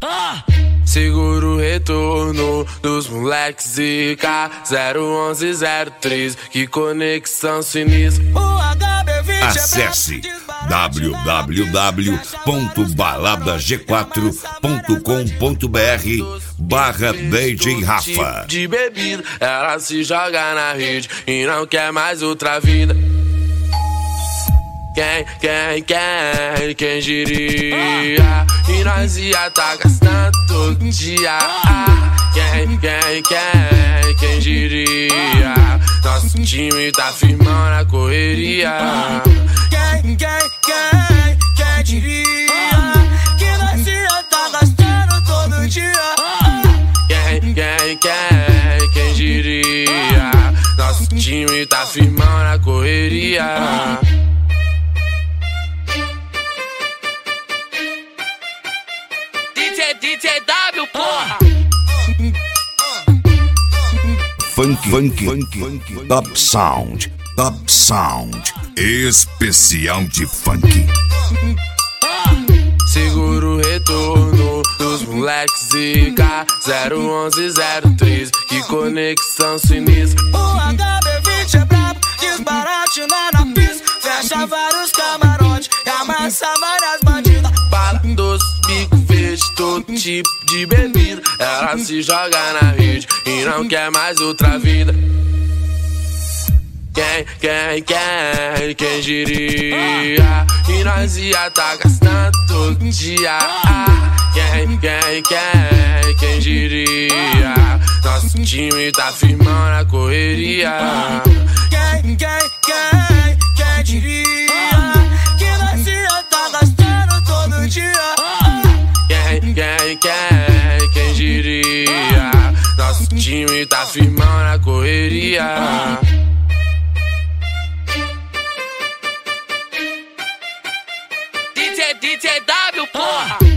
Segura o retorno dos moleques ZK 01103, que conexão sinistra. Acesse www.baladag4.com.br/DJ Rafa. De bebida, ela se joga na rede e não quer mais outra vida. Quem diria? E nós ia tá gastando todo dia. Quem diria? Nosso time tá firmão na correria. Quem diria? Que nós ia tá gastando todo dia. Quem diria? Nosso time tá firmão na correria. DJW, porra! Funk, Top Sound, especial de funk. Segura o retorno dos moleques ZK 01103, que conexão sinistra. O HB20 é brabo, desbaratina na pista, fecha vários camarotes e amassa várias bandidas. Bala doce, bico verde, todo tipo de bebida, ela se joga na rede e não quer mais outra vida. Quem diria? E nós ia tá gastando todo dia. Quem diria? Nosso time tá firmão na correria. Quem diria? Que nós ia tá gastando todo dia. Quem diria? Nosso time tá firmão na correria. DJW, porra!